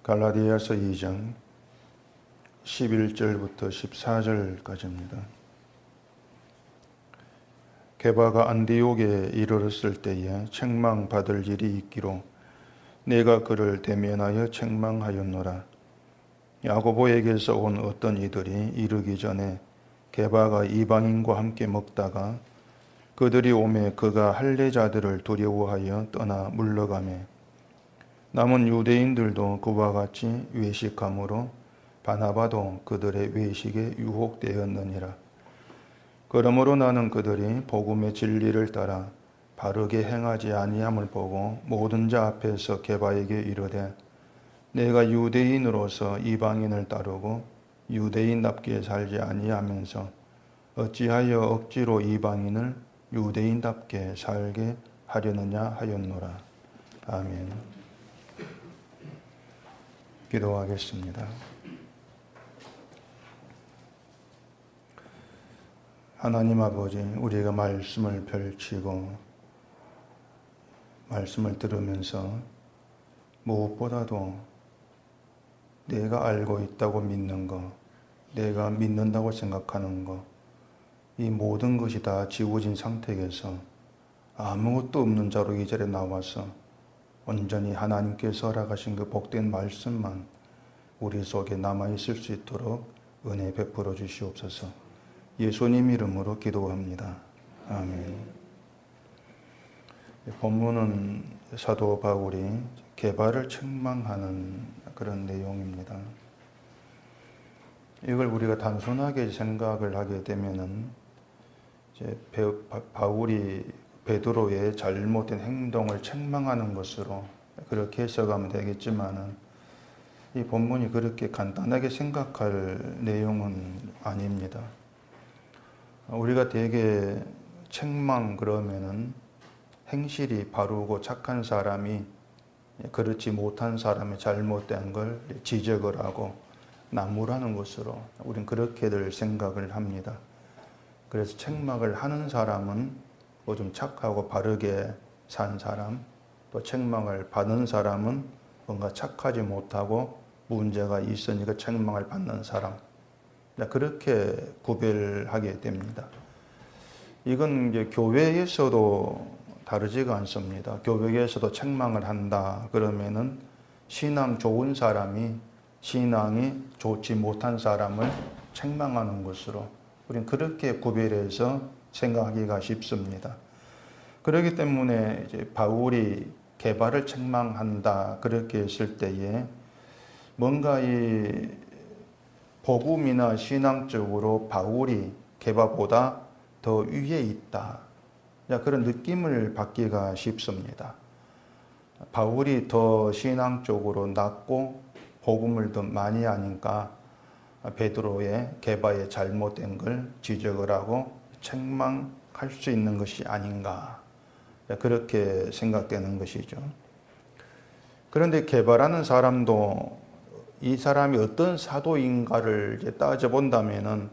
갈라디아서 2장 11절부터 14절까지입니다. 게바가 안디옥에 이르렀을 때에 책망받을 일이 있기로 내가 그를 대면하여 책망하였노라. 야고보에게서 온 어떤 이들이 이르기 전에 게바가 이방인과 함께 먹다가 그들이 오매 그가 할례자들을 두려워하여 떠나 물러가매 남은 유대인들도 그와 같이 외식함으로 바나바도 그들의 외식에 유혹되었느니라. 그러므로 나는 그들이 복음의 진리를 따라 바르게 행하지 아니함을 보고 모든 자 앞에서 게바에게 이르되 내가 유대인으로서 이방인을 따르고 유대인답게 살지 아니하면서 어찌하여 억지로 이방인을 유대인답게 살게 하려느냐 하였노라. 아멘. 기도하겠습니다. 하나님 아버지, 우리가 말씀을 펼치고 말씀을 들으면서 무엇보다도 내가 알고 있다고 믿는 것, 내가 믿는다고 생각하는 것, 이 모든 것이 다 지워진 상태에서 아무것도 없는 자로 이 자리에 나와서 온전히 하나님께서 허락하신 그 복된 말씀만 우리 속에 남아있을 수 있도록 은혜 베풀어 주시옵소서. 예수님 이름으로 기도합니다. 아멘. 본문은 사도 바울이 게바를 책망하는 그런 내용입니다. 이걸 우리가 단순하게 생각을 하게 되면은 이제 바울이 베드로의 잘못된 행동을 책망하는 것으로 그렇게 해석하면 되겠지만은 이 본문이 그렇게 간단하게 생각할 내용은 아닙니다. 우리가 대개 책망 그러면은 행실이 바르고 착한 사람이 그렇지 못한 사람의 잘못된 걸 지적을 하고 나무라는 것으로 우리는 그렇게들 생각을 합니다. 그래서 책망을 하는 사람은 좀 착하고 바르게 산 사람, 또 책망을 받는 사람은 뭔가 착하지 못하고 문제가 있으니까 책망을 받는 사람, 그렇게 구별하게 됩니다. 이건 이제 교회에서도 다르지가 않습니다. 교회에서도 책망을 한다 그러면은 신앙 좋은 사람이 신앙이 좋지 못한 사람을 책망하는 것으로 우리는 그렇게 구별해서 생각하기가 쉽습니다. 그렇기 때문에 이제 바울이 게바를 책망한다 그렇게 했을 때에 뭔가 이 복음이나 신앙적으로 바울이 게바보다 더 위에 있다, 그런 느낌을 받기가 쉽습니다. 바울이 더 신앙적으로 낮고 복음을 더 많이 하니까 베드로의 게바의 잘못된 걸 지적을 하고 책망할 수 있는 것이 아닌가, 그렇게 생각되는 것이죠. 그런데 게바라는 사람도 이 사람이 어떤 사도인가를 이제 따져본다면은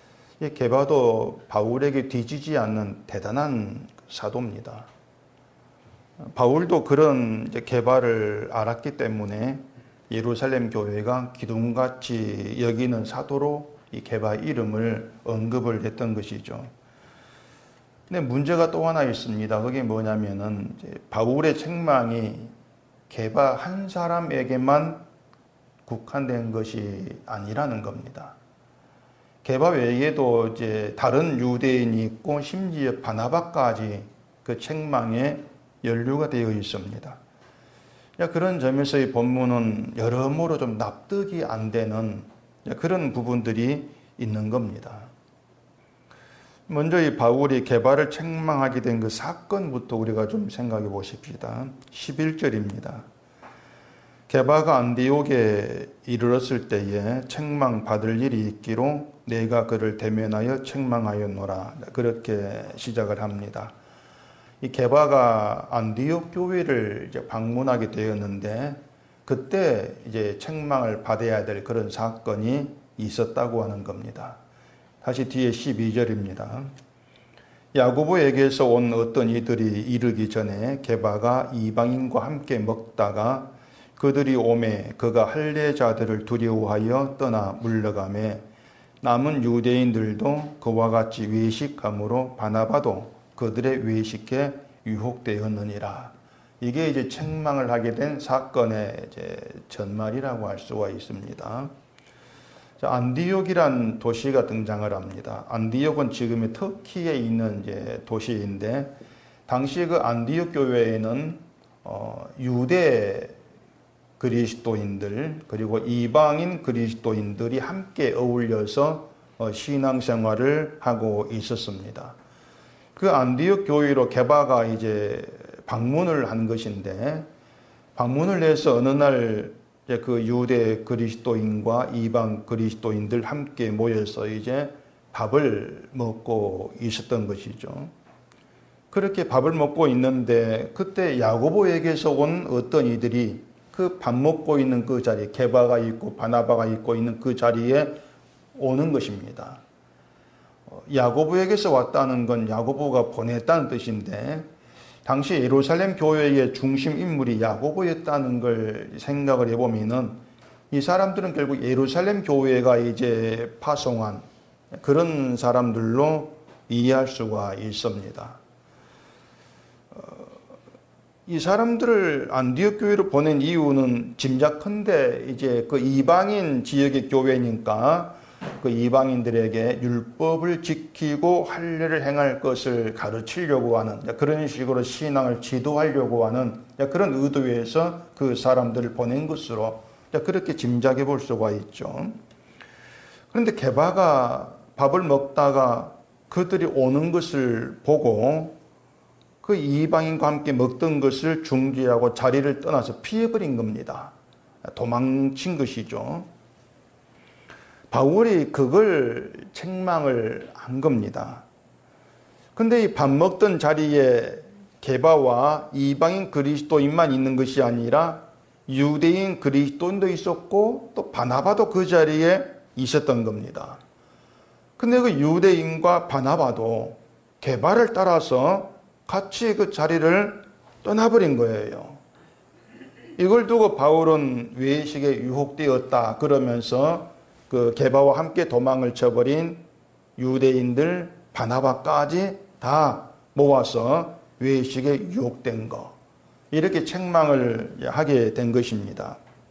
게바도 바울에게 뒤지지 않는 대단한 사도입니다. 바울도 그런 이제 게바를 알았기 때문에 예루살렘 교회가 기둥같이 여기는 사도로 이 게바 이름을 언급을 했던 것이죠. 근데 문제가 또 하나 있습니다. 그게 뭐냐면은 이제 바울의 책망이 게바 한 사람에게만 국한된 것이 아니라는 겁니다. 게바 외에도 이제 다른 유대인이 있고 심지어 바나바까지 그 책망에 연루가 되어 있습니다. 그런 점에서 이 본문은 여러모로 좀 납득이 안 되는 그런 부분들이 있는 겁니다. 먼저 이 바울이 게바를 책망하게 된 그 사건부터 우리가 좀 생각해 보십시다. 11절입니다. 게바가 안디옥에 이르렀을 때에 책망받을 일이 있기로 내가 그를 대면하여 책망하였노라. 그렇게 시작을 합니다. 이 게바가 안디옥 교회를 이제 방문하게 되었는데 그때 이제 책망을 받아야 될 그런 사건이 있었다고 하는 겁니다. 다시 뒤에 12절입니다. 야고보에게서 온 어떤 이들이 이르기 전에 게바가 이방인과 함께 먹다가 그들이 오매 그가 할례자들을 두려워하여 떠나 물러가매 남은 유대인들도 그와 같이 외식함으로 바나바도 그들의 외식에 유혹되었느니라. 이게 이제 책망을 하게 된 사건의 이제 전말이라고 할 수가 있습니다. 자, 안디옥이란 도시가 등장을 합니다. 안디옥은 지금의 터키에 있는 이제 도시인데 당시 그 안디옥 교회에는 유대 그리스도인들 그리고 이방인 그리스도인들이 함께 어울려서 신앙생활을 하고 있었습니다. 그 안디옥 교회로 게바가 이제 방문을 한 것인데 방문을 해서 어느 날 그 유대 그리스도인과 이방 그리스도인들 함께 모여서 이제 밥을 먹고 있었던 것이죠. 그렇게 밥을 먹고 있는데 그때 야고보에게서 온 어떤 이들이 그 밥 먹고 있는 그 자리에 게바가 있고 바나바가 있고 있는 그 자리에 오는 것입니다. 야고보에게서 왔다는 건 야고보가 보냈다는 뜻인데 당시 예루살렘 교회의 중심 인물이 야고보였다는 걸 생각을 해보면은 이 사람들은 결국 예루살렘 교회가 이제 파송한 그런 사람들로 이해할 수가 있습니다. 이 사람들을 안디옥 교회로 보낸 이유는 짐작컨대 이제 그 이방인 지역의 교회니까 그 이방인들에게 율법을 지키고 할례를 행할 것을 가르치려고 하는 그런 식으로 신앙을 지도하려고 하는 그런 의도에서 그 사람들을 보낸 것으로 그렇게 짐작해 볼 수가 있죠. 그런데 게바가 밥을 먹다가 그들이 오는 것을 보고 그 이방인과 함께 먹던 것을 중지하고 자리를 떠나서 피해버린 겁니다. 도망친 것이죠. 바울이 그걸 책망을 한 겁니다. 근데 이 밥 먹던 자리에 게바와 이방인 그리스도인만 있는 것이 아니라 유대인 그리스도인도 있었고 또 바나바도 그 자리에 있었던 겁니다. 근데 그 유대인과 바나바도 게바를 따라서 같이 그 자리를 떠나버린 거예요. 이걸 두고 바울은 외식에 유혹되었다 그러면서 그 게바와 함께 도망을 쳐버린 유대인들 바나바까지 다 모아서 외식에 유혹된 거 이렇게 책망을 하게 된 것입니다.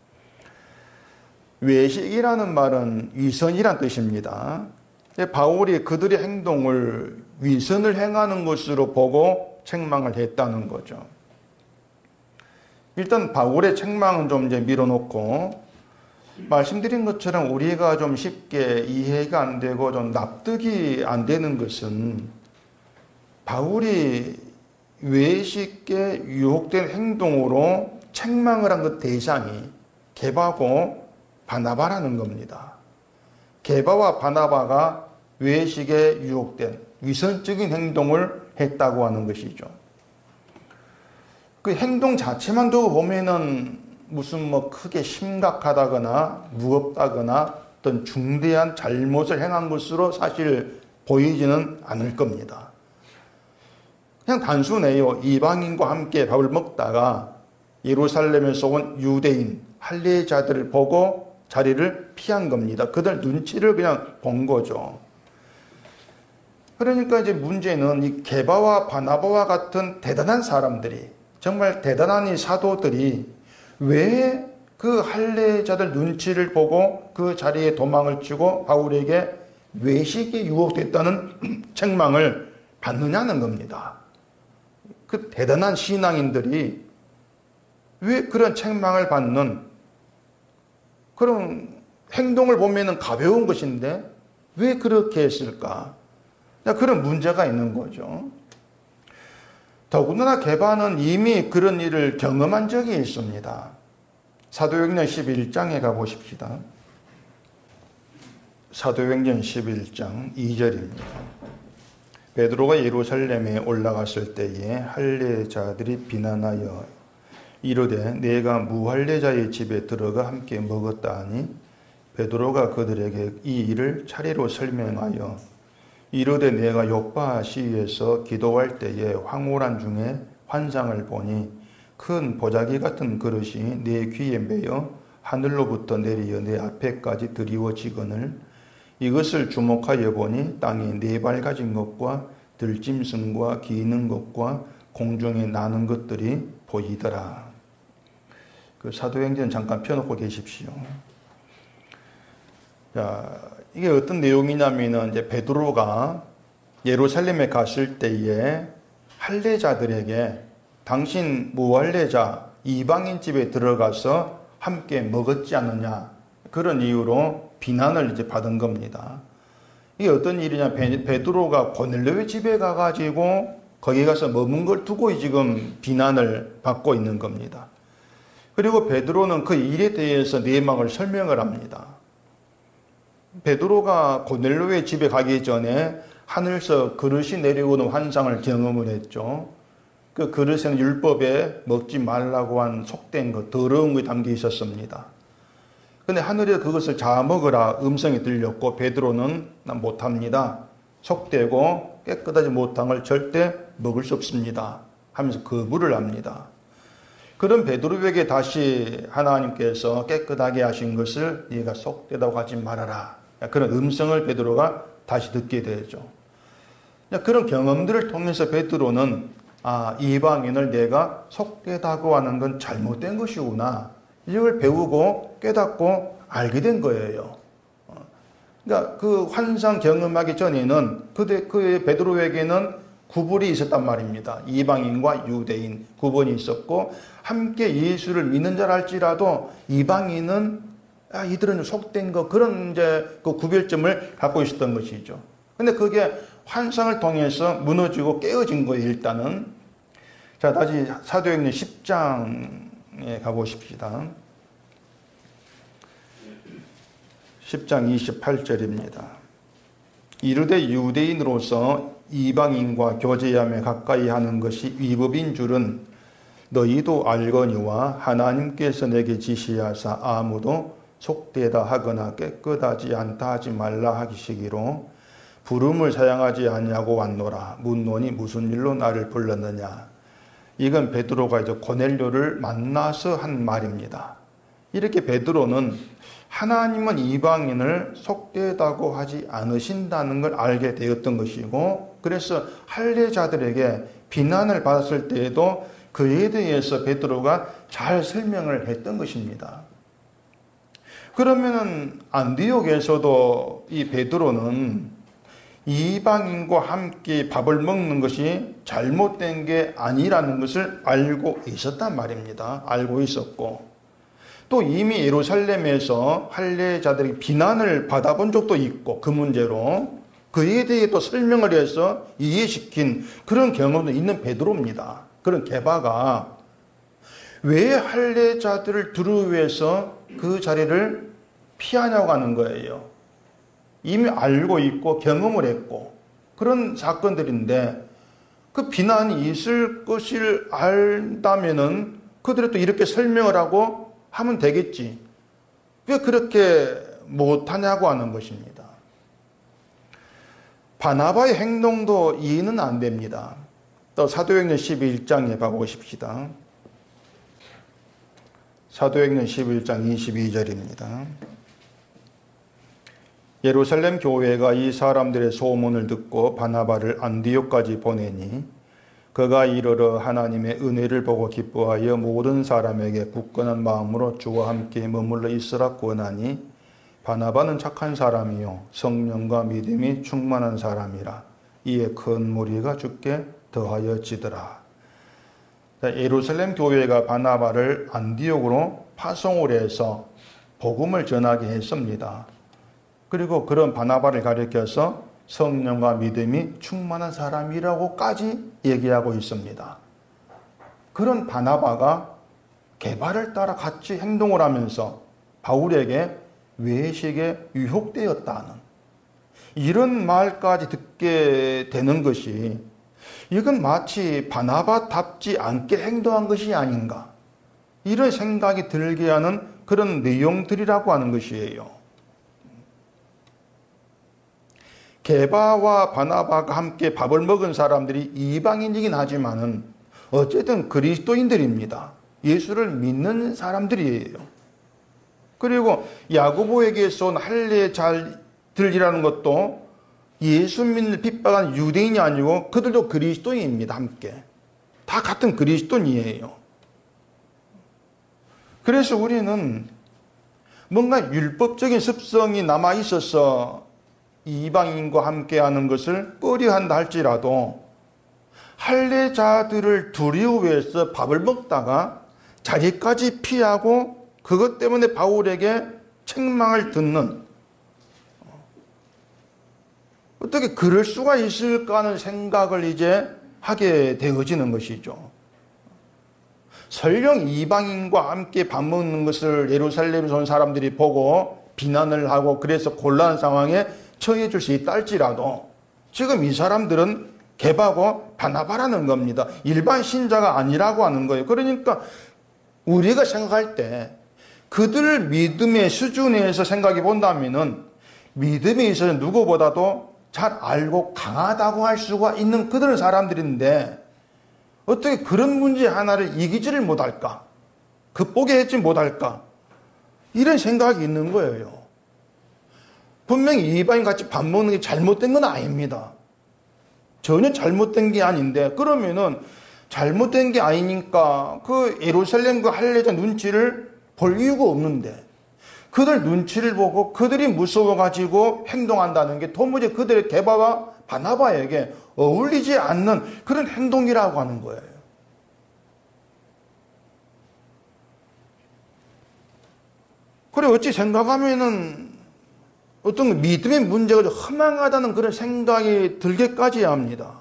외식이라는 말은 위선이란 뜻입니다. 바울이 그들의 행동을 위선을 행하는 것으로 보고 책망을 했다는 거죠. 일단 바울의 책망은 좀 이제 밀어놓고 말씀드린 것처럼 우리가 좀 쉽게 이해가 안 되고 좀 납득이 안 되는 것은 바울이 외식에 유혹된 행동으로 책망을 한 그 대상이 게바고 바나바라는 겁니다. 게바와 바나바가 외식에 유혹된 위선적인 행동을 했다고 하는 것이죠. 그 행동 자체만 두고 보면은 무슨 뭐 크게 심각하다거나 무겁다거나 어떤 중대한 잘못을 행한 것으로 사실 보이지는 않을 겁니다. 그냥 단순해요. 이방인과 함께 밥을 먹다가 예루살렘에서 온 유대인 할례자들을 보고 자리를 피한 겁니다. 그들 눈치를 그냥 본 거죠. 그러니까 이제 문제는 이 게바와 바나바와 같은 대단한 사람들이 정말 대단한 이 사도들이 왜 그 할례자들 눈치를 보고 그 자리에 도망을 치고 바울에게 외식에 유혹됐다는 책망을 받느냐는 겁니다. 그 대단한 신앙인들이 왜 그런 책망을 받는 그런 행동을 보면은 가벼운 것인데 왜 그렇게 했을까? 그런 문제가 있는 거죠. 더군다나 게바는 이미 그런 일을 경험한 적이 있습니다. 사도행전 11장에 가보십시다. 사도행전 11장 2절입니다. 베드로가 예루살렘에 올라갔을 때에 할례자들이 비난하여 이르되 내가 무할례자의 집에 들어가 함께 먹었다 하니 베드로가 그들에게 이 일을 차례로 설명하여 이르되 내가 요파 시위에서 기도할 때에 황홀한 중에 환상을 보니 큰 보자기 같은 그릇이 내 귀에 매여 하늘로부터 내리어 내 앞에까지 드리워지거늘 이것을 주목하여 보니 땅에 네 발 가진 것과 들짐승과 기는 것과 공중에 나는 것들이 보이더라. 그 사도행전 잠깐 펴놓고 계십시오. 자, 이게 어떤 내용이냐면은 이제 베드로가 예루살렘에 갔을 때에 할례자들에게 당신 무할례자 이방인 집에 들어가서 함께 먹었지 않느냐, 그런 이유로 비난을 이제 받은 겁니다. 이게 어떤 일이냐, 베드로가 고넬료의 집에 가가지고 거기 가서 머문 걸 두고 지금 비난을 받고 있는 겁니다. 그리고 베드로는 그 일에 대해서 내막을 설명을 합니다. 베드로가 고넬료의 집에 가기 전에 하늘에서 그릇이 내려오는 환상을 경험을 했죠. 그 그릇에는 율법에 먹지 말라고 한 속된 것, 더러운 것이 담겨 있었습니다. 근데 하늘에 그것을 자 먹으라 음성이 들렸고 베드로는 난 못합니다. 속되고 깨끗하지 못한 걸 절대 먹을 수 없습니다 하면서 거부를 합니다. 그런 베드로에게 다시 하나님께서 깨끗하게 하신 것을 네가 속되다고 하지 말아라, 그런 음성을 베드로가 다시 듣게 되죠. 그런 경험들을 통해서 베드로는 이방인을 내가 속되다고 하는 건 잘못된 것이구나, 이걸 배우고 깨닫고 알게 된 거예요. 그러니까 그 환상 경험하기 전에는 그 베드로에게는 구분이 있었단 말입니다. 이방인과 유대인 구분이 있었고 함께 예수를 믿는 자라 할지라도 이방인은 이들은 속된 거, 그런 이제 그 구별점을 갖고 있었던 것이죠. 근데 그게 환상을 통해서 무너지고 깨어진 거예요, 일단은. 자, 다시 사도행전 10장에 가보십시다. 10장 28절입니다. 이르되 유대인으로서 이방인과 교제하며 가까이 하는 것이 위법인 줄은 너희도 알거니와 하나님께서 내게 지시하사 아무도 속되다 하거나 깨끗하지 않다 하지 말라 하시기로 부름을 사양하지 아니하고 왔노라. 묻노니 무슨 일로 나를 불렀느냐. 이건 베드로가 이제 고넬료를 만나서 한 말입니다. 이렇게 베드로는 하나님은 이방인을 속되다고 하지 않으신다는 걸 알게 되었던 것이고, 그래서 할례자들에게 비난을 받았을 때에도 그에 대해서 베드로가 잘 설명을 했던 것입니다. 그러면은 안디옥에서도 이 베드로는 이방인과 함께 밥을 먹는 것이 잘못된 게 아니라는 것을 알고 있었단 말입니다. 알고 있었고, 또 이미 예루살렘에서 할례자들이 비난을 받아본 적도 있고, 그 문제로 그에 대해 또 설명을 해서 이해시킨 그런 경험도 있는 베드로입니다. 그런 게바가 왜 할례자들을 두루 위해서 그 자리를 피하냐고 하는 거예요. 이미 알고 있고 경험을 했고 그런 사건들인데, 그 비난이 있을 것을 알다면은 그들이 또 이렇게 설명을 하고 하면 되겠지. 왜 그렇게 못하냐고 하는 것입니다. 바나바의 행동도 이해는 안 됩니다. 또 사도행전 11장에 가보십시다. 사도행전 11장 22절입니다. 예루살렘 교회가 이 사람들의 소문을 듣고 바나바를 안디옥까지 보내니 그가 이르러 하나님의 은혜를 보고 기뻐하여 모든 사람에게 굳건한 마음으로 주와 함께 머물러 있으라 권하니 바나바는 착한 사람이요 성령과 믿음이 충만한 사람이라. 이에 큰 무리가 주께 더하여지더라. 예루살렘 교회가 바나바를 안디옥으로 파송을 해서 복음을 전하게 했습니다. 그리고 그런 바나바를 가리켜서 성령과 믿음이 충만한 사람이라고까지 얘기하고 있습니다. 그런 바나바가 게바를 따라 같이 행동을 하면서 바울에게 외식에 유혹되었다는 이런 말까지 듣게 되는 것이, 이건 마치 바나바답지 않게 행동한 것이 아닌가, 이런 생각이 들게 하는 그런 내용들이라고 하는 것이에요. 게바와 바나바가 함께 밥을 먹은 사람들이 이방인이긴 하지만은 어쨌든 그리스도인들입니다. 예수를 믿는 사람들이에요. 그리고 야고보에게서 온 할례자들이라는 것도 예수 믿는 핍박한 유대인이 아니고 그들도 그리스도인입니다. 함께 다 같은 그리스도인이에요. 그래서 우리는 뭔가 율법적인 습성이 남아 있어서 이방인과 함께하는 것을 꺼려한다 할지라도 할례자들을 두려워해서 밥을 먹다가 자리까지 피하고 그것 때문에 바울에게 책망을 듣는, 어떻게 그럴 수가 있을까 하는 생각을 이제 하게 되어지는 것이죠. 설령 이방인과 함께 밥 먹는 것을 예루살렘에서 온 사람들이 보고 비난을 하고 그래서 곤란한 상황에 처해 줄 수 있다 할지라도 지금 이 사람들은 게바고 바나바라는 겁니다. 일반 신자가 아니라고 하는 거예요. 그러니까 우리가 생각할 때 그들 믿음의 수준에서 생각해 본다면은 믿음에 있어서 누구보다도 잘 알고 강하다고 할 수가 있는 그들은 사람들인데 어떻게 그런 문제 하나를 이기지를 못할까? 극복하지 못할까? 이런 생각이 있는 거예요. 분명히 이방인 같이 밥 먹는 게 잘못된 건 아닙니다. 전혀 잘못된 게 아닌데, 그러면은 잘못된 게 아니니까 그 예루살렘과 할례자 눈치를 볼 이유가 없는데, 그들 눈치를 보고 그들이 무서워가지고 행동한다는 게 도무지 그들의 게바와 바나바에게 어울리지 않는 그런 행동이라고 하는 거예요. 그래, 어찌 생각하면은 어떤 믿음의 문제가 허망하다는 그런 생각이 들게까지 합니다.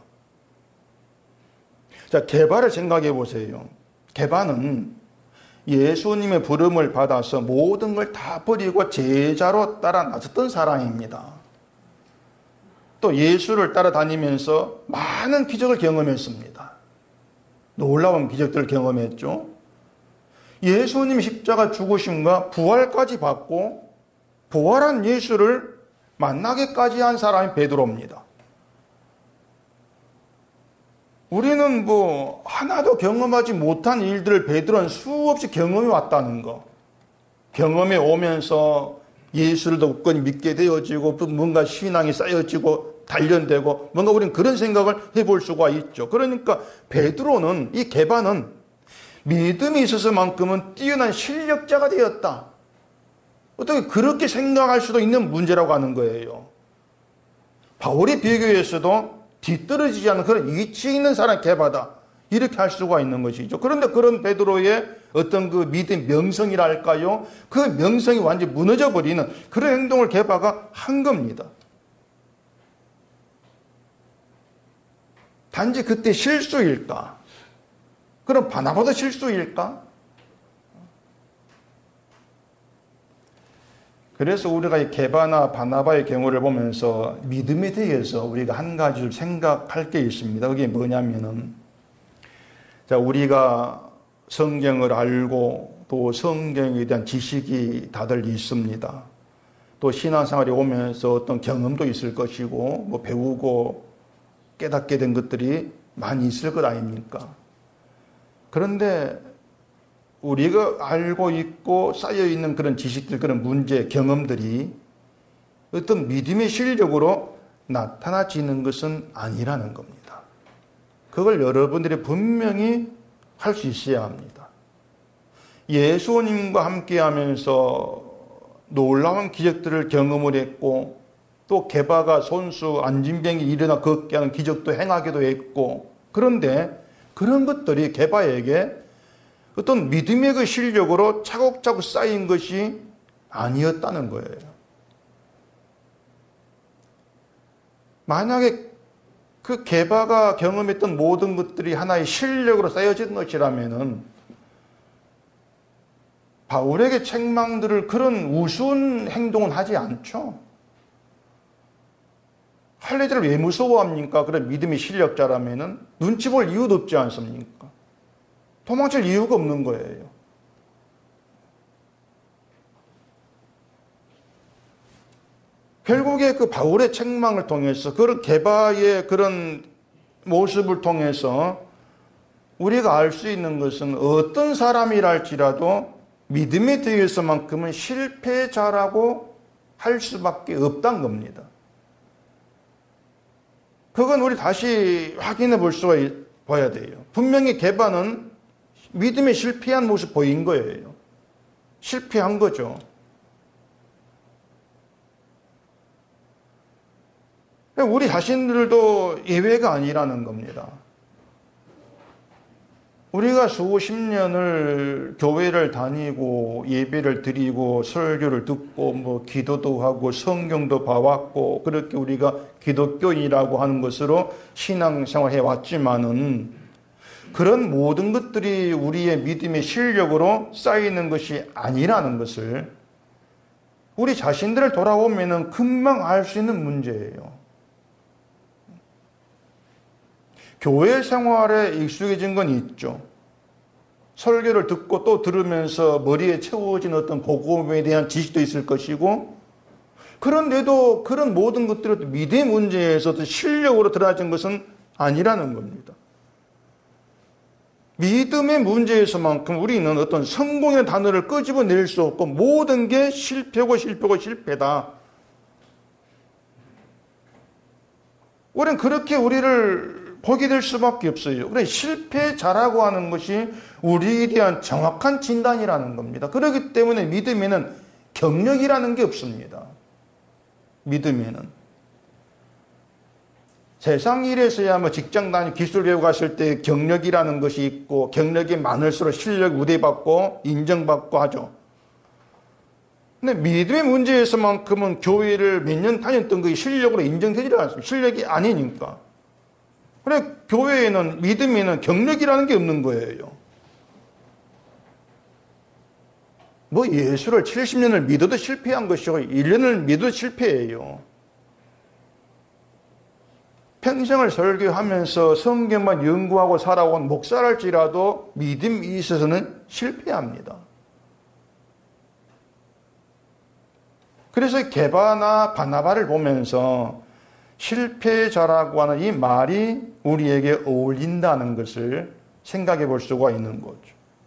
자, 게바를 생각해 보세요. 게바는 예수님의 부름을 받아서 모든 걸 다 버리고 제자로 따라 나섰던 사람입니다. 또 예수를 따라다니면서 많은 기적을 경험했습니다. 놀라운 기적들을 경험했죠. 예수님 십자가 죽으심과 부활까지 받고 부활한 예수를 만나기까지 한 사람이 베드로입니다. 우리는 하나도 경험하지 못한 일들을 베드로는 수없이 경험해 왔다는 거. 경험해 오면서 예수를 더 굳건히 믿게 되어지고 뭔가 신앙이 쌓여지고 단련되고 뭔가 우리는 그런 생각을 해볼 수가 있죠. 그러니까 베드로는, 이 게바는 믿음이 있어서만큼은 뛰어난 실력자가 되었다. 어떻게 그렇게 생각할 수도 있는 문제라고 하는 거예요. 바울이 비교해서도 뒤떨어지지 않는 그런 이치 있는 사람 게바다. 이렇게 할 수가 있는 것이죠. 그런데 그런 베드로의 어떤 그 믿음 명성이랄까요? 그 명성이 완전히 무너져 버리는 그런 행동을 게바가 한 겁니다. 단지 그때 실수일까? 그럼 바나바도 실수일까? 그래서 우리가 이 게바나 바나바의 경우를 보면서 믿음에 대해서 우리가 한 가지를 생각할 게 있습니다. 그게 뭐냐면은, 자, 우리가 성경을 알고 또 성경에 대한 지식이 다들 있습니다. 또 신앙생활에 오면서 어떤 경험도 있을 것이고, 배우고 깨닫게 된 것들이 많이 있을 것 아닙니까? 그런데 우리가 알고 있고 쌓여있는 그런 지식들, 그런 문제, 경험들이 어떤 믿음의 실력으로 나타나지는 것은 아니라는 겁니다. 그걸 여러분들이 분명히 할 수 있어야 합니다. 예수님과 함께 하면서 놀라운 기적들을 경험을 했고, 또 게바가 손수 안진병이 일어나 걷게 하는 기적도 행하기도 했고, 그런데 그런 것들이 게바에게 어떤 믿음의 그 실력으로 차곡차곡 쌓인 것이 아니었다는 거예요. 만약에 그 게바가 경험했던 모든 것들이 하나의 실력으로 쌓여진 것이라면은 바울에게 책망들을 그런 우스운 행동은 하지 않죠. 할례자를 왜 무서워합니까? 그런 믿음의 실력자라면은 눈치 볼 이유도 없지 않습니까? 도망칠 이유가 없는 거예요. 결국에 그 바울의 책망을 통해서 그런 게바의 그런 모습을 통해서 우리가 알 수 있는 것은 어떤 사람이랄지라도 믿음에 대해서만큼은 실패자라고 할 수밖에 없다는 겁니다. 그건 우리 다시 확인해 볼 수가 봐야 돼요. 분명히 게바는 믿음에 실패한 모습 보인 거예요. 실패한 거죠. 우리 자신들도 예외가 아니라는 겁니다. 우리가 수십 년을 교회를 다니고 예배를 드리고 설교를 듣고 기도도 하고 성경도 봐왔고 그렇게 우리가 기독교인이라고 하는 것으로 신앙생활해 왔지만은 그런 모든 것들이 우리의 믿음의 실력으로 쌓이는 것이 아니라는 것을 우리 자신들을 돌아보면은 금방 알 수 있는 문제예요. 교회 생활에 익숙해진 건 있죠. 설교를 듣고 또 들으면서 머리에 채워진 어떤 복음에 대한 지식도 있을 것이고, 그런데도 그런 모든 것들이 믿음의 문제에서도 실력으로 드러나진 것은 아니라는 겁니다. 믿음의 문제에서만큼 우리는 어떤 성공의 단어를 끄집어낼 수 없고 모든 게 실패고 실패다. 우리는 그렇게 우리를 보게 될 수밖에 없어요. 그래, 실패자라고 하는 것이 우리에 대한 정확한 진단이라는 겁니다. 그렇기 때문에 믿음에는 경력이라는 게 없습니다. 믿음에는. 세상 일에서야 직장 다니고 기술 배우고 갔을 때 경력이라는 것이 있고, 경력이 많을수록 실력 우대받고 인정받고 하죠. 근데 믿음의 문제에서만큼은 교회를 몇 년 다녔던 것이 실력으로 인정되지 않습니다. 실력이 아니니까. 그래, 교회에는, 믿음에는 경력이라는 게 없는 거예요. 예수를 70년을 믿어도 실패한 것이고 1년을 믿어도 실패예요. 평생을 설교하면서 성경만 연구하고 살아온 목사랄지라도 믿음이 있어서는 실패합니다. 그래서 게바나 바나바를 보면서 실패자라고 하는 이 말이 우리에게 어울린다는 것을 생각해 볼 수가 있는 거죠.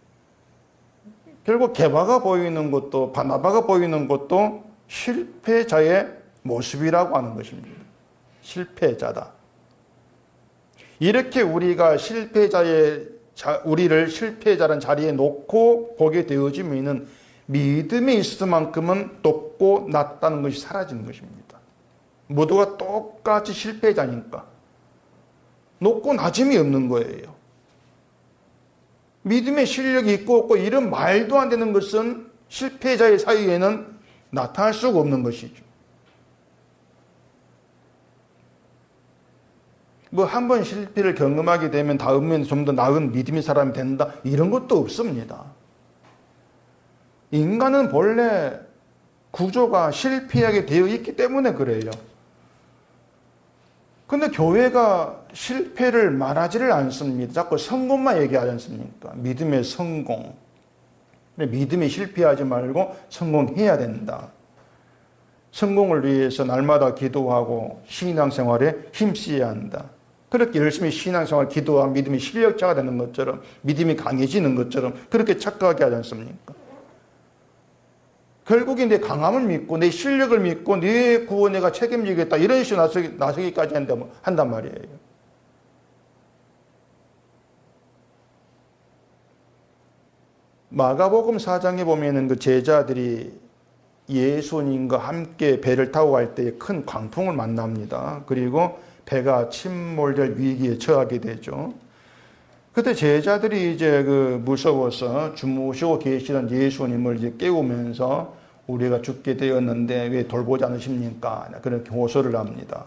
결국 게바가 보이는 것도 바나바가 보이는 것도 실패자의 모습이라고 하는 것입니다. 실패자다. 이렇게 우리가 우리를 실패자라는 자리에 놓고 보게 되어지면 믿음이 있을 만큼은 높고 낮다는 것이 사라지는 것입니다. 모두가 똑같이 실패자니까 높고 낮음이 없는 거예요. 믿음의 실력이 있고 없고 이런 말도 안 되는 것은 실패자의 사이에는 나타날 수가 없는 것이죠. 한 번 실패를 경험하게 되면 다음엔 좀 더 나은 믿음의 사람이 된다, 이런 것도 없습니다. 인간은 본래 구조가 실패하게 되어 있기 때문에 그래요. 근데 교회가 실패를 말하지를 않습니다. 자꾸 성공만 얘기하지 않습니까? 믿음의 성공. 믿음에 실패하지 말고 성공해야 된다. 성공을 위해서 날마다 기도하고 신앙생활에 힘써야 한다. 그렇게 열심히 신앙생활 기도하면 믿음의 실력자가 되는 것처럼, 믿음이 강해지는 것처럼 그렇게 착각하게 하지 않습니까? 결국에 내 강함을 믿고 내 실력을 믿고 내 구원 내가 책임지겠다, 이런 식으로 나서기까지 한단 말이에요. 마가복음 4장에 보면은 그 제자들이 예수님과 함께 배를 타고 갈 때 큰 광풍을 만납니다. 그리고 배가 침몰될 위기에 처하게 되죠. 그때 제자들이 이제 무서워서 주무시고 계시던 예수님을 이제 깨우면서 우리가 죽게 되었는데 왜 돌보지 않으십니까? 그렇게 호소를 합니다.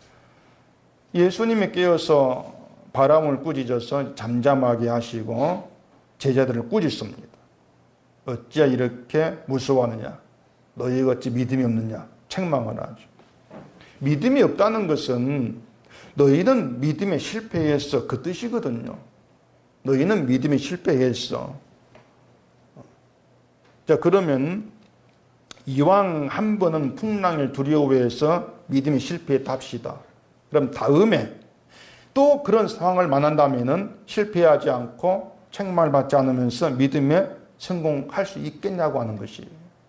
예수님이 깨어서 바람을 꾸짖어서 잠잠하게 하시고 제자들을 꾸짖습니다. 어찌 이렇게 무서워하느냐? 너희가 어찌 믿음이 없느냐? 책망을 하죠. 믿음이 없다는 것은 너희는 믿음에 실패했어, 그 뜻이거든요. 너희는 믿음에 실패했어. 자, 그러면 이왕 한 번은 풍랑을 두려워해서 믿음이 실패했다 합시다. 그럼 다음에 또 그런 상황을 만난다면은 실패하지 않고 책망을 받지 않으면서 믿음에 성공할 수 있겠냐고 하는 것이.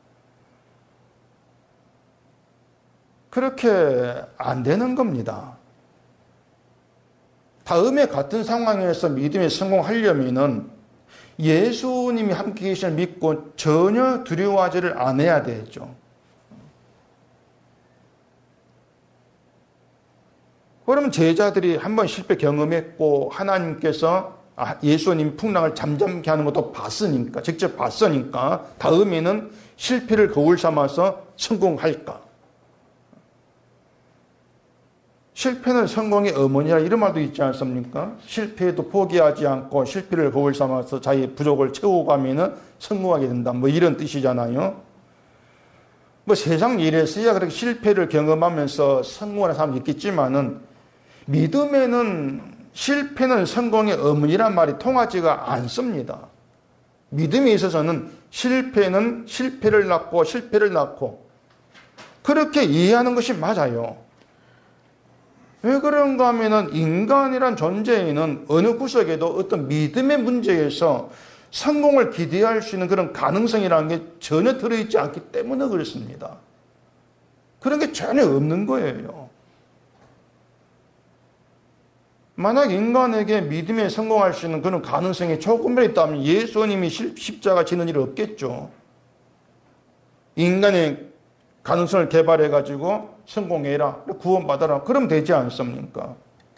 그렇게 안 되는 겁니다. 다음에 같은 상황에서 믿음에 성공하려면은 예수님이 함께 계시는 믿고 전혀 두려워하지를 않아야 되죠. 그러면 제자들이 한번 실패 경험했고 하나님께서 예수님 풍랑을 잠잠케 하는 것도 봤으니까, 직접 봤으니까 다음에는 실패를 거울 삼아서 성공할까? 실패는 성공의 어머니라 이런 말도 있지 않습니까? 실패에도 포기하지 않고 실패를 거울 삼아서 자기의 부족을 채워가면은 성공하게 된다. 뭐 이런 뜻이잖아요. 뭐 세상 일에서야 그렇게 실패를 경험하면서 성공하는 사람이 있겠지만은 믿음에는 실패는 성공의 어머니란 말이 통하지가 않습니다. 믿음에 있어서는 실패는 실패를 낳고 실패를 낳고 그렇게 이해하는 것이 맞아요. 왜 그런가 하면은 인간이란 존재에는 어느 구석에도 어떤 믿음의 문제에서 성공을 기대할 수 있는 그런 가능성이라는 게 전혀 들어있지 않기 때문에 그렇습니다. 그런 게 전혀 없는 거예요. 만약 인간에게 믿음에 성공할 수 있는 그런 가능성이 조금이라도 있다면 예수님이 십자가 지는 일이 없겠죠. 인간의 가능성을 개발해가지고 성공해라, 구원받아라, 그러면 되지 않습니까?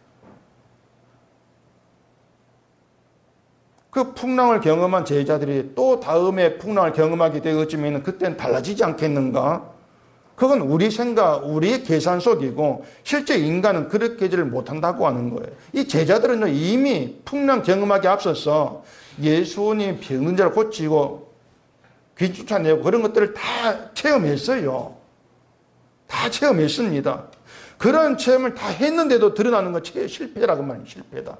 그 풍랑을 경험한 제자들이 또 다음에 풍랑을 경험하게 되어지면 그때는 달라지지 않겠는가? 그건 우리 생각, 우리의 계산 속이고 실제 인간은 그렇게 하지를 못한다고 하는 거예요. 이 제자들은 이미 풍랑 경험하기 앞서서 예수님이 병든 자를 고치고 귀 쫓아내고 그런 것들을 다 체험했어요. 다 체험했습니다. 그런 체험을 다 했는데도 드러나는 건 실패라고 말이에요. 실패다.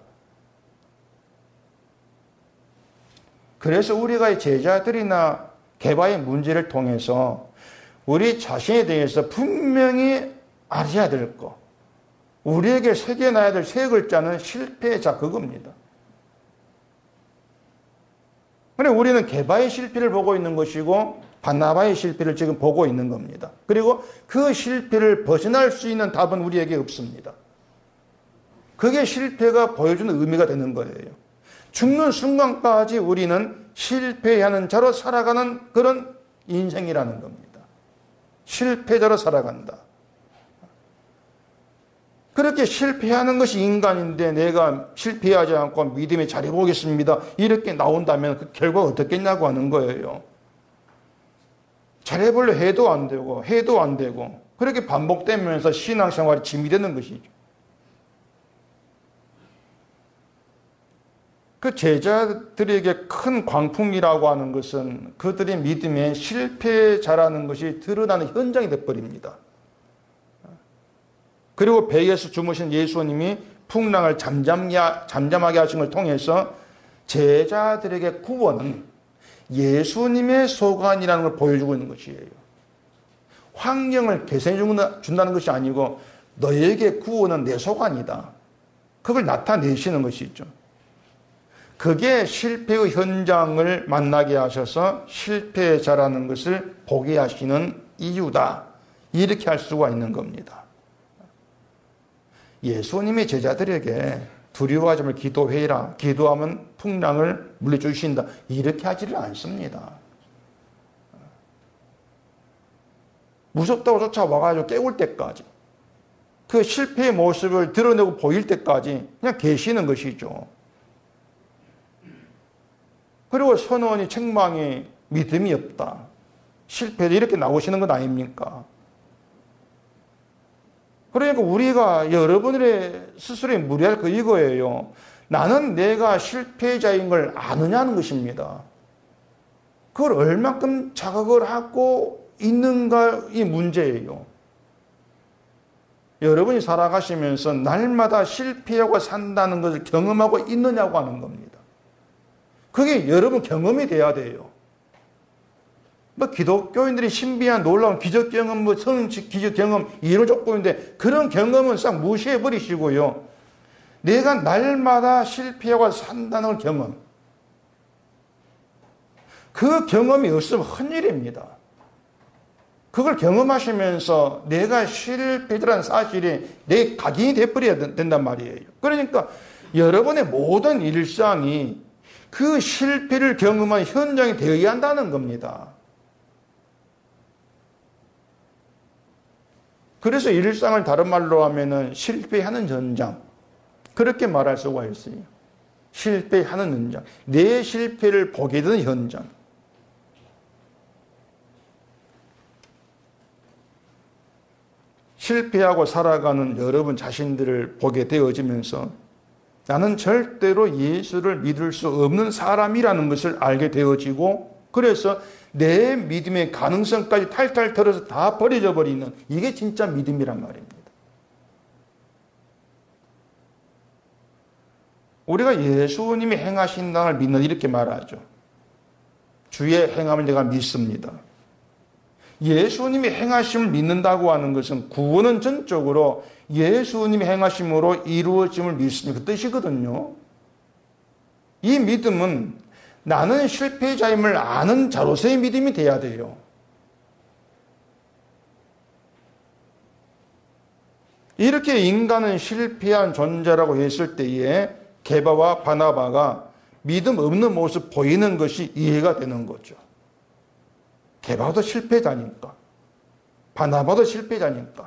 그래서 우리가 제자들이나 개바의 문제를 통해서 우리 자신에 대해서 분명히 알아야 될 것, 우리에게 새겨놔야 될 세 글자는 실패자 그겁니다. 그런데 우리는 개바의 실패를 보고 있는 것이고 바나바의 실패를 지금 보고 있는 겁니다. 그리고 그 실패를 벗어날 수 있는 답은 우리에게 없습니다. 그게 실패가 보여주는 의미가 되는 거예요. 죽는 순간까지 우리는 실패하는 자로 살아가는 그런 인생이라는 겁니다. 실패자로 살아간다. 그렇게 실패하는 것이 인간인데 내가 실패하지 않고 믿음에 잘해보겠습니다. 이렇게 나온다면 그 결과가 어떻겠냐고 하는 거예요. 잘해보려 해도 안 되고 해도 안 되고 그렇게 반복되면서 신앙생활이 짐이 되는 것이죠. 그 제자들에게 큰 광풍이라고 하는 것은 그들의 믿음의 실패자라는 것이 드러나는 현장이 되어버립니다. 그리고 배에서 주무신 예수님이 풍랑을 잠잠하게 하신 걸 통해서 제자들에게 구원은 예수님의 소관이라는 걸 보여주고 있는 것이에요. 환경을 개선해 준다는 것이 아니고 너에게 구원은 내 소관이다. 그걸 나타내시는 것이죠. 그게 실패의 현장을 만나게 하셔서 실패자라는 것을 보게 하시는 이유다. 이렇게 할 수가 있는 겁니다. 예수님이 제자들에게 두려워하지 말고 기도해라. 기도하면 풍랑을 물려주신다. 이렇게 하지를 않습니다. 무섭다고 쫓아와가지고 깨울 때까지 그 실패의 모습을 드러내고 보일 때까지 그냥 계시는 것이죠. 그리고 선언이 책망이 믿음이 없다. 실패다. 이렇게 나오시는 것 아닙니까? 그러니까 우리가 여러분들의 스스로에 무리할 거 이거예요. 나는 내가 실패자인 걸 아느냐는 것입니다. 그걸 얼만큼 자각을 하고 있는가 이 문제예요. 여러분이 살아가시면서 날마다 실패하고 산다는 것을 경험하고 있느냐고 하는 겁니다. 그게 여러분 경험이 돼야 돼요. 뭐 기독교인들이 신비한 놀라운 기적 경험, 뭐 성취 기적 경험 이런 조건인데 그런 경험은 싹 무시해 버리시고요. 내가 날마다 실패하고 산다는 경험. 그 경험이 없으면 헛일입니다. 그걸 경험하시면서 내가 실패자라는 사실이 내 각인이 돼버려야 된단 말이에요. 그러니까 여러분의 모든 일상이 그 실패를 경험한 현장이 되어야 한다는 겁니다. 그래서 일상을 다른 말로 하면은 실패하는 현장. 그렇게 말할 수가 있어요. 실패하는 현장. 내 실패를 보게 되는 현장. 실패하고 살아가는 여러분 자신들을 보게 되어지면서 나는 절대로 예수를 믿을 수 없는 사람이라는 것을 알게 되어지고, 그래서 내 믿음의 가능성까지 탈탈 털어서 다 버려져 버리는, 이게 진짜 믿음이란 말입니다. 우리가 예수님이 행하신 당을 믿는, 이렇게 말하죠. 주의 행함을 내가 믿습니다. 예수님이 행하심을 믿는다고 하는 것은 구원은 전적으로 예수님이 행하심으로 이루어짐을 믿습니다. 그 뜻이거든요. 이 믿음은 나는 실패자임을 아는 자로서의 믿음이 돼야 돼요. 이렇게 인간은 실패한 존재라고 했을 때에 게바와 바나바가 믿음 없는 모습 보이는 것이 이해가 되는 거죠. 게바도 실패자니까, 바나바도 실패자니까,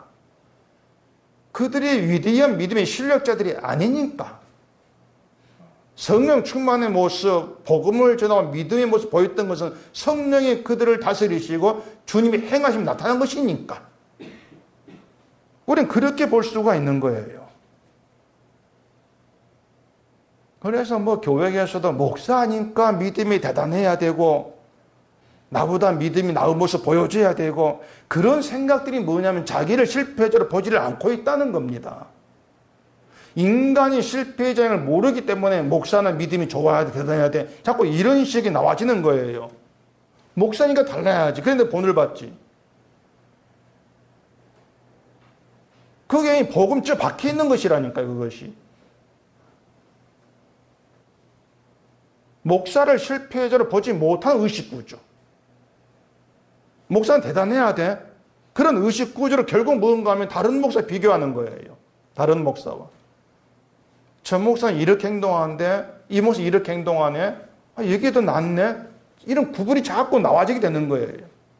그들이 위대한 믿음의 실력자들이 아니니까, 성령 충만의 모습, 복음을 전하고 믿음의 모습 보였던 것은 성령이 그들을 다스리시고 주님이 행하심이 나타난 것이니까 우리는 그렇게 볼 수가 있는 거예요. 그래서 교회에서도 목사니까 믿음이 대단해야 되고, 나보다 믿음이 나은 모습 보여줘야 되고, 그런 생각들이 뭐냐면 자기를 실패자로 보지를 않고 있다는 겁니다. 인간이 실패자인 걸 모르기 때문에 목사는 믿음이 좋아야 돼, 대단해야 돼, 자꾸 이런 식이 나와지는 거예요. 목사니까 달라야지. 그런데 본을 받지. 그게 복음째 박혀 있는 것이라니까요, 그것이. 목사를 실패자로 보지 못한 의식구조. 목사는 대단해야 돼. 그런 의식구조로 결국 뭔가 하면 다른 목사 비교하는 거예요. 다른 목사와. 저 목사는 이렇게 행동하는데 이 목사 이렇게 행동하네. 이게 더 낫네. 이런 구분이 자꾸 나와지게 되는 거예요.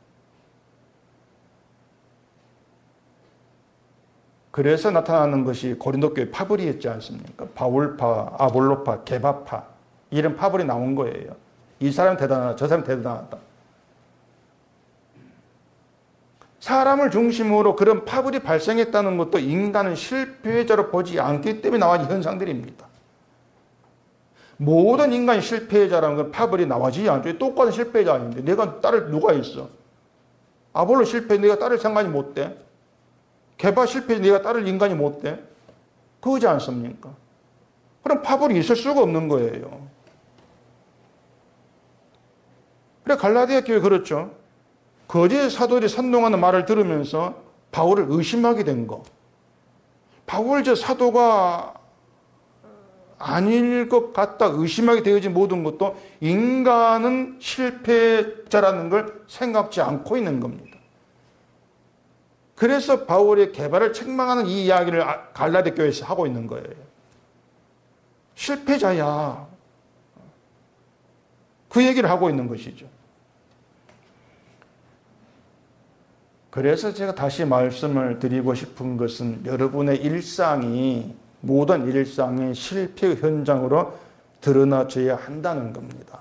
그래서 나타나는 것이 고린도 교회 파벌이었지 않습니까? 바울파, 아볼로파, 게바파, 이런 파벌이 나온 거예요. 이 사람 대단하다, 저 사람 대단하다. 사람을 중심으로 그런 파벌이 발생했다는 것도 인간은 실패자로 보지 않기 때문에 나와진 현상들입니다. 모든 인간이 실패자라는 건 파벌이 나와지지 않죠. 똑같은 실패자 아닌데 내가 따를 누가 있어? 아볼로 실패, 내가 따를 생각이 못 돼? 게바 실패, 내가 따를 인간이 못 돼? 그거지 않습니까? 그럼 파벌이 있을 수가 없는 거예요. 그래 갈라디아 교회 그렇죠. 거짓 사도들이 선동하는 말을 들으면서 바울을 의심하게 된 거. 바울 저 사도가 아닐 것 같다 의심하게 되어진 모든 것도 인간은 실패자라는 걸 생각지 않고 있는 겁니다. 그래서 바울의 개발을 책망하는 이 이야기를 갈라디아 교회에서 하고 있는 거예요. 실패자야. 그 얘기를 하고 있는 것이죠. 그래서 제가 다시 말씀을 드리고 싶은 것은 여러분의 일상이, 모든 일상이 실패 현장으로 드러나줘야 한다는 겁니다.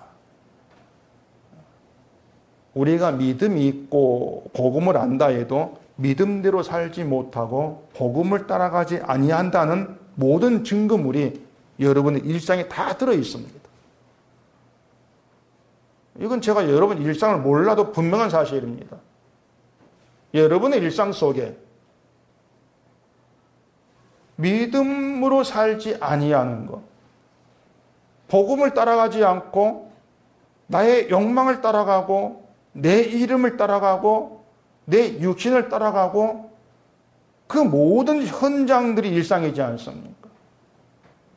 우리가 믿음이 있고 복음을 안다 해도 믿음대로 살지 못하고 복음을 따라가지 아니한다는 모든 증거물이 여러분의 일상에 다 들어 있습니다. 이건 제가 여러분 일상을 몰라도 분명한 사실입니다. 여러분의 일상 속에 믿음으로 살지 아니하는 것, 복음을 따라가지 않고 나의 욕망을 따라가고 내 이름을 따라가고 내 육신을 따라가고 그 모든 현장들이 일상이지 않습니까?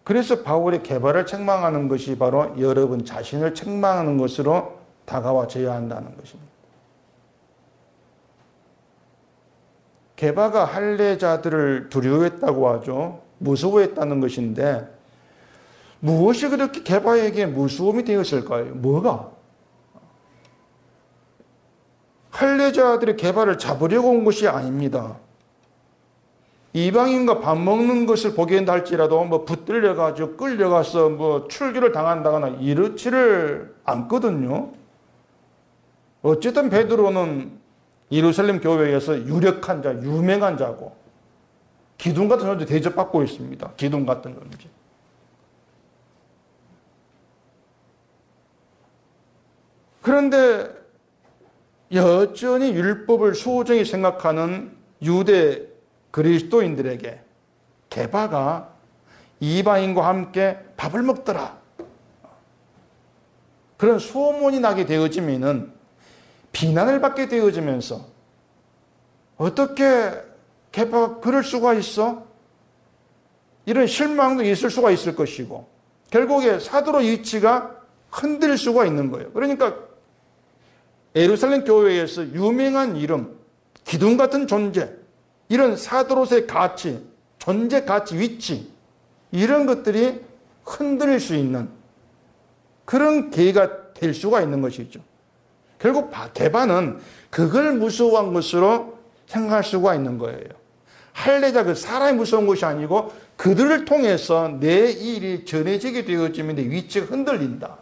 그래서 바울의 개발을 책망하는 것이 바로 여러분 자신을 책망하는 것으로 다가와져야 한다는 것입니다. 게바가 할례자들을 두려워했다고 하죠. 무서워했다는 것인데 무엇이 그렇게 게바에게 무서움이 되었을까요? 뭐가? 할례자들이 게바를 잡으려고 온 것이 아닙니다. 이방인과 밥 먹는 것을 보게 된다 할지라도 붙들려가지고 끌려가서 출교를 당한다거나 이렇지를 않거든요. 어쨌든 베드로는 예루살렘 교회에서 유력한 자, 유명한 자고 기둥 같은 존재 대접받고 있습니다. 기둥 같은 존재. 그런데 여전히 율법을 소중히 생각하는 유대 그리스도인들에게 게바가 이방인과 함께 밥을 먹더라. 그런 소문이 나게 되어지면은 비난을 받게 되어지면서 어떻게 게바가 그럴 수가 있어? 이런 실망도 있을 수가 있을 것이고 결국에 사도로의 위치가 흔들릴 수가 있는 거예요. 그러니까 예루살렘 교회에서 유명한 이름, 기둥 같은 존재, 이런 사도로서의 가치, 존재 가치, 위치 이런 것들이 흔들릴 수 있는 그런 계기가 될 수가 있는 것이죠. 결국 게바는 그걸 무서워한 것으로 생각할 수가 있는 거예요. 할례자 그 사람이 무서운 것이 아니고 그들을 통해서 내 일이 전해지게 되어지면 내 위치가 흔들린다.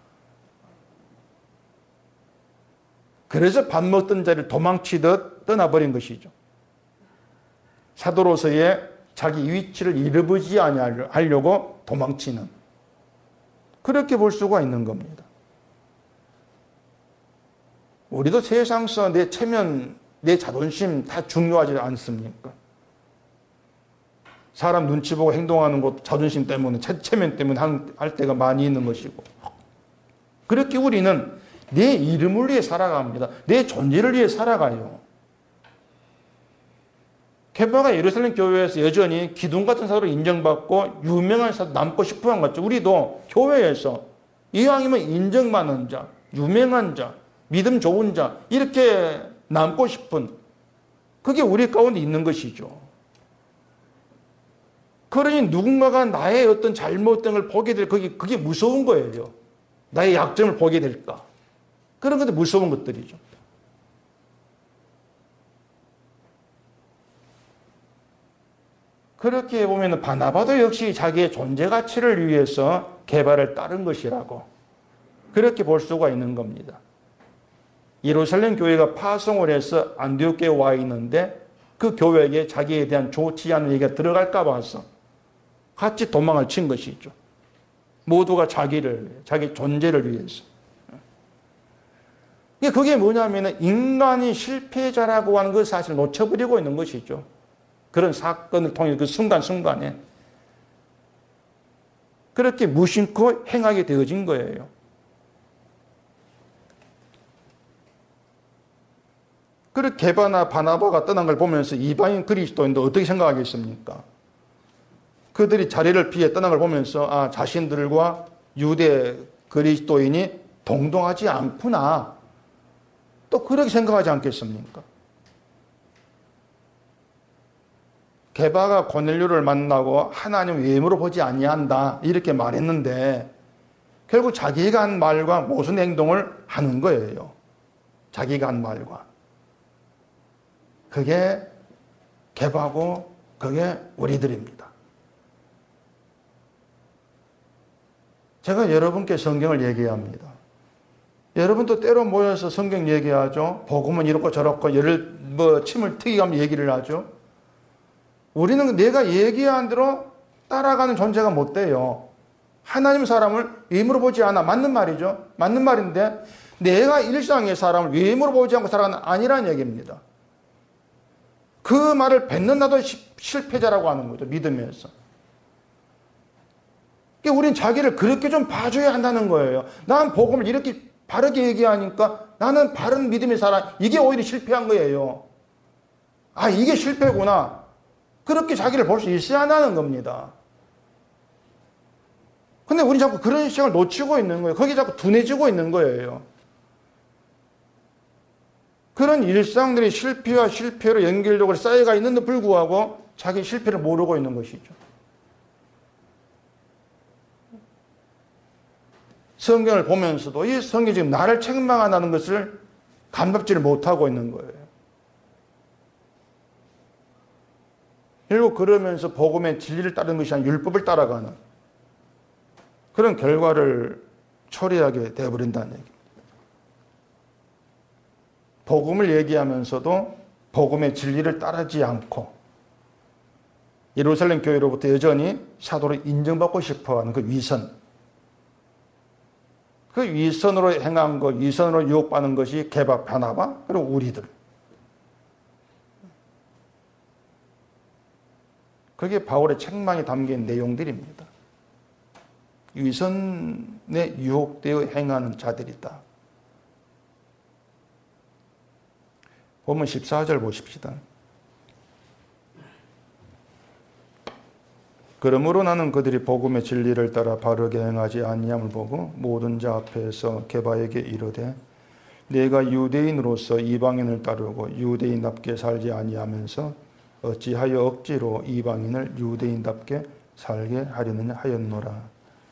그래서 밥 먹던 자리를 도망치듯 떠나버린 것이죠. 사도로서의 자기 위치를 잃어버리지 아니하려고 도망치는 그렇게 볼 수가 있는 겁니다. 우리도 세상에서 내 체면, 내 자존심 다 중요하지 않습니까? 사람 눈치 보고 행동하는 것도 자존심 때문에, 체면 때문에 할 때가 많이 있는 것이고 그렇게 우리는 내 이름을 위해 살아갑니다. 내 존재를 위해 살아가요. 게바가 예루살렘 교회에서 여전히 기둥 같은 사도로 인정받고 유명한 사도 남고 싶어 한 거죠. 우리도 교회에서 이왕이면 인정받는 자, 유명한 자, 믿음 좋은 자 이렇게 남고 싶은 그게 우리 가운데 있는 것이죠. 그러니 누군가가 나의 어떤 잘못된 걸 보게 될 그게 무서운 거예요. 나의 약점을 보게 될까. 그런 것들 무서운 것들이죠. 그렇게 보면 바나바도 역시 자기의 존재 가치를 위해서 게바를 따른 것이라고 그렇게 볼 수가 있는 겁니다. 예루살렘 교회가 파송을 해서 안디옥에 와 있는데 그 교회에게 자기에 대한 좋지 않은 얘기가 들어갈까 봐서 같이 도망을 친 것이죠. 모두가 자기 존재를 위해서. 그게 뭐냐면 인간이 실패자라고 하는 그 사실을 놓쳐버리고 있는 것이죠. 그런 사건을 통해 그 순간순간에 그렇게 무심코 행하게 되어진 거예요. 그렇게 게바나 바나바가 떠난 걸 보면서 이방인 그리스도인도 어떻게 생각하겠습니까? 그들이 자리를 피해 떠난 걸 보면서 자신들과 유대 그리스도인이 동등하지 않구나. 또 그렇게 생각하지 않겠습니까? 게바가 고넬료를 만나고 하나님 외모로 보지 아니한다 이렇게 말했는데 결국 자기가 한 말과 모순 행동을 하는 거예요. 자기가 한 말과. 그게 게바고 그게 우리들입니다. 제가 여러분께 성경을 얘기합니다. 여러분도 때로 모여서 성경 얘기하죠. 복음은 이렇고 저렇고 침을 튀기가며 얘기를 하죠. 우리는 내가 얘기한 대로 따라가는 존재가 못 돼요. 하나님 사람을 외모로 보지 않아. 맞는 말이죠. 맞는 말인데 내가 일상의 사람을 외모로 보지 않고 살아가는 아니라는 얘기입니다. 그 말을 뱉는다도 실패자라고 하는 거죠. 믿음에서. 그러니까 우린 자기를 그렇게 좀 봐줘야 한다는 거예요. 난 복음을 이렇게 바르게 얘기하니까 나는 바른 믿음의 사람. 이게 오히려 실패한 거예요. 이게 실패구나. 그렇게 자기를 볼 수 있어야 한다는 겁니다. 근데 우리 자꾸 그런 시장을 놓치고 있는 거예요. 거기 자꾸 둔해지고 있는 거예요. 그런 일상들이 실패와 실패로 연결되고 쌓여가 있는데 불구하고 자기 실패를 모르고 있는 것이죠. 성경을 보면서도 이 성경이 지금 나를 책망한다는 것을 감답지를 못하고 있는 거예요. 결국 그러면서 복음의 진리를 따르는 것이 아니라 율법을 따라가는 그런 결과를 초래하게 되어버린다는 얘기입니다. 복음을 얘기하면서도 복음의 진리를 따르지 않고 예루살렘 교회로부터 여전히 사도로 인정받고 싶어하는 그 위선, 그 위선으로 행한 것, 위선으로 유혹받는 것이 게바, 바나바, 그리고 우리들. 그게 바울의 책망이 담긴 내용들입니다. 위선에 유혹되어 행하는 자들이다. 보면 14절 보십시다. 그러므로 나는 그들이 복음의 진리를 따라 바르게 행하지 아니함을 보고 모든 자 앞에서 게바에게 이르되 내가 유대인으로서 이방인을 따르고 유대인답게 살지 아니하면서 어찌하여 억지로 이방인을 유대인답게 살게 하려느냐 하였노라.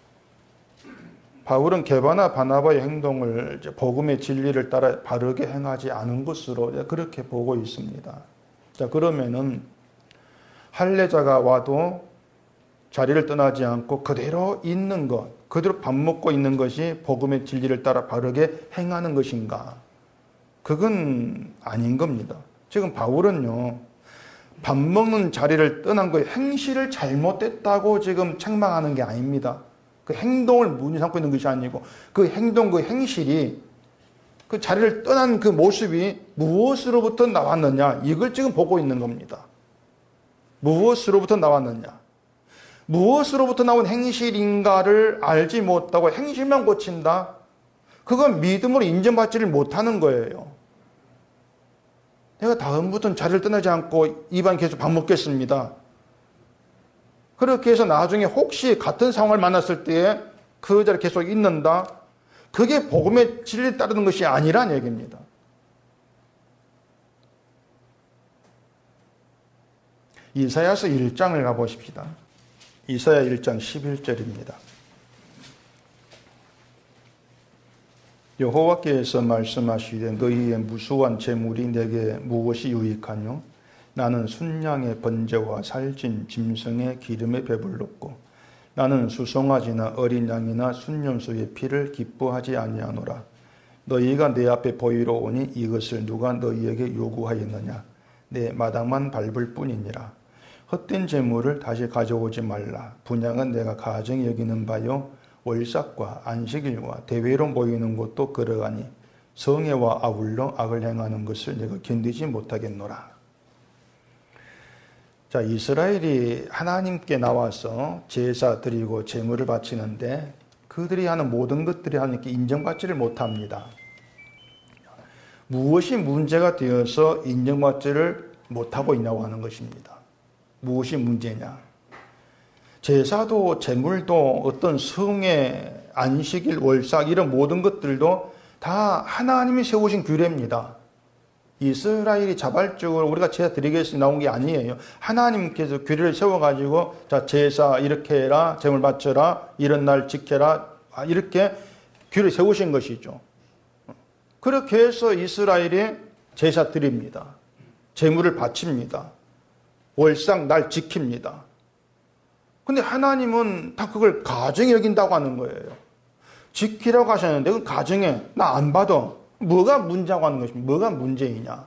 바울은 게바나 바나바의 행동을 복음의 진리를 따라 바르게 행하지 않은 것으로 그렇게 보고 있습니다. 자, 그러면은 할례자가 와도 자리를 떠나지 않고 그대로 있는 것, 그대로 밥 먹고 있는 것이 복음의 진리를 따라 바르게 행하는 것인가? 그건 아닌 겁니다. 지금 바울은요, 밥 먹는 자리를 떠난 그 행실을 잘못됐다고 지금 책망하는 게 아닙니다. 그 행동을 문제 삼고 있는 것이 아니고 그 행동, 그 행실이 그 자리를 떠난 그 모습이 무엇으로부터 나왔느냐, 이걸 지금 보고 있는 겁니다. 무엇으로부터 나왔느냐. 무엇으로부터 나온 행실인가를 알지 못하고 행실만 고친다? 그건 믿음으로 인정받지를 못하는 거예요. 내가 다음부터는 자리를 떠나지 않고 이방 계속 밥 먹겠습니다. 그렇게 해서 나중에 혹시 같은 상황을 만났을 때에 그 자리에 계속 있는다? 그게 복음의 진리에 따르는 것이 아니란 얘기입니다. 이사야서 1장을 가보십시다. 이사야 1장 11절입니다. 여호와께서 말씀하시되 너희의 무수한 재물이 내게 무엇이 유익하뇨? 나는 순양의 번제와 살찐 짐승의 기름에 배불렀고 나는 수송아지나 어린 양이나 순염소의 피를 기뻐하지 아니하노라. 너희가 내 앞에 보이러 오니 이것을 누가 너희에게 요구하였느냐? 내 마당만 밟을 뿐이니라. 헛된 재물을 다시 가져오지 말라. 분향은 내가 가정히 여기는 바요 월삭과 안식일과 대회로 모이는 것도 그러하니 성애와 아울러 악을 행하는 것을 내가 견디지 못하겠노라. 자, 이스라엘이 하나님께 나와서 제사 드리고 제물을 바치는데 그들이 하는 모든 것들이 하나님께 인정받지를 못합니다. 무엇이 문제가 되어서 인정받지를 못하고 있냐고 하는 것입니다. 무엇이 문제냐? 제사도 제물도 어떤 성애, 안식일, 월삭 이런 모든 것들도 다 하나님이 세우신 규례입니다. 이스라엘이 자발적으로 우리가 제사 드리겠습니다 나온 게 아니에요. 하나님께서 규례를 세워가지고 자 제사 이렇게 해라, 제물 바쳐라, 이런 날 지켜라 이렇게 규례를 세우신 것이죠. 그렇게 해서 이스라엘이 제사 드립니다. 제물을 바칩니다. 월삭 날 지킵니다. 근데 하나님은 다 그걸 가정에 여긴다고 하는 거예요. 지키라고 하셨는데 그 가정에 나 안 받아. 뭐가 문제라고 하는 것입니다. 뭐가 문제이냐.